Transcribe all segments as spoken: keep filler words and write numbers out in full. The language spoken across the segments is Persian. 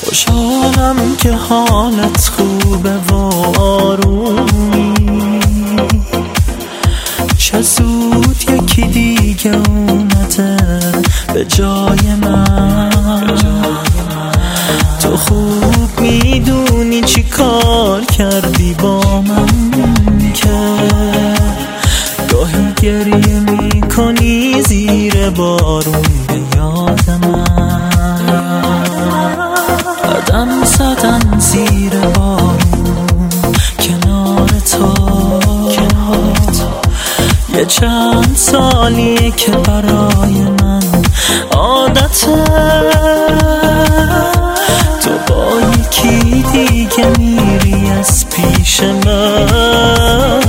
خوشحالم که حالت خوبه و آرومی، چه زود یکی دیگه اومده به جای من. تو خوب میدونی چی کار کردی با من که گاهی گریه میکنی زیر بارون به یاد من. قدم زدن زیر بارون کنار تو، یه چند سالیه که برای من عادته. تو با یکی دیگه میری از پیش من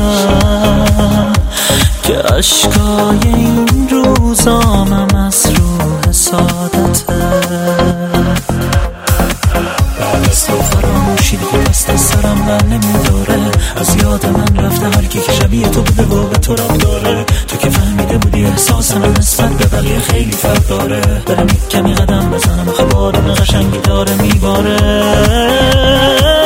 که اشکای این روزامم از روح سعادته. بعد از تو فراموشی دیگه دست از سرم بر نمیداره، از یاد من رفته هر کی که شبیه تو بوده و به تو رب داره. تو که فهمیده بودی احساس من نسبت به بقیه خیلی فرق داره. برم یک کمی قدم بزنم آخه بارون قشنگی داره میباره.